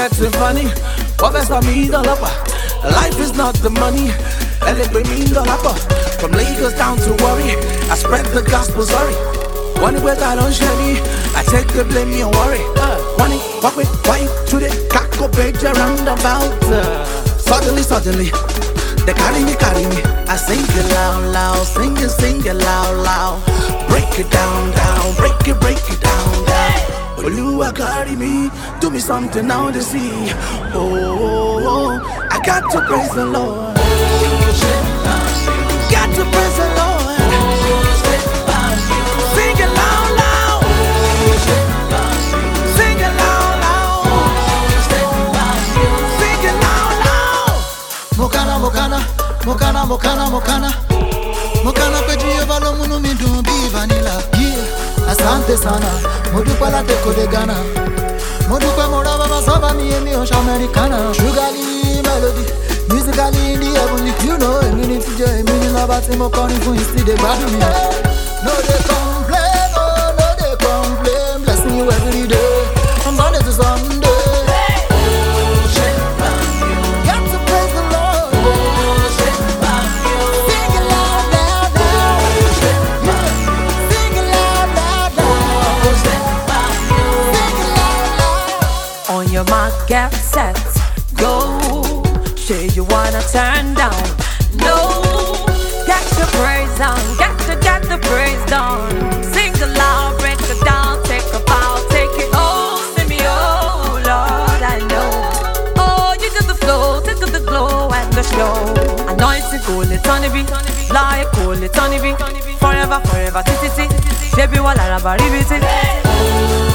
getting funny. What best of me, the lover. Life is not the money. And it bring me the lover. From Lagos down to Worry, I spread the gospel, sorry. One way that don't share me, I take the blame, me and worry. Money, walk with white to the caco page around about. Suddenly, they carry me. I sing it loud, sing it loud. Break it down, break it down. Oluwa carry me, do me something now to see. Oh, I got to praise the Lord. Got to praise the Lord. Sing it loud. Sing it loud. Sing it loud. Mokana peji valo munu mindu bi vanilla. Yeah, asante sana. Modupa la teko de Ghana. Modupa mora baba saba mi emi osh Americana. Sugarly melody, musically in the heavenly. You know, a minute to a minute about him. Mokani for instead de bad me. No they complain, no they complain. Blessing you every day, from Sunday to Sunday. Your mark, get set, go. Say you wanna turn down. No, get your praise on, get the praise down. Sing aloud, break it down, take a bow, take it all. Sing me, oh Lord, I know. Oh, you got the flow, take the glow and the show. Anointing, cool it on the beat, like cool it on the beat. Forever, titi, baby, wala raba ribiti.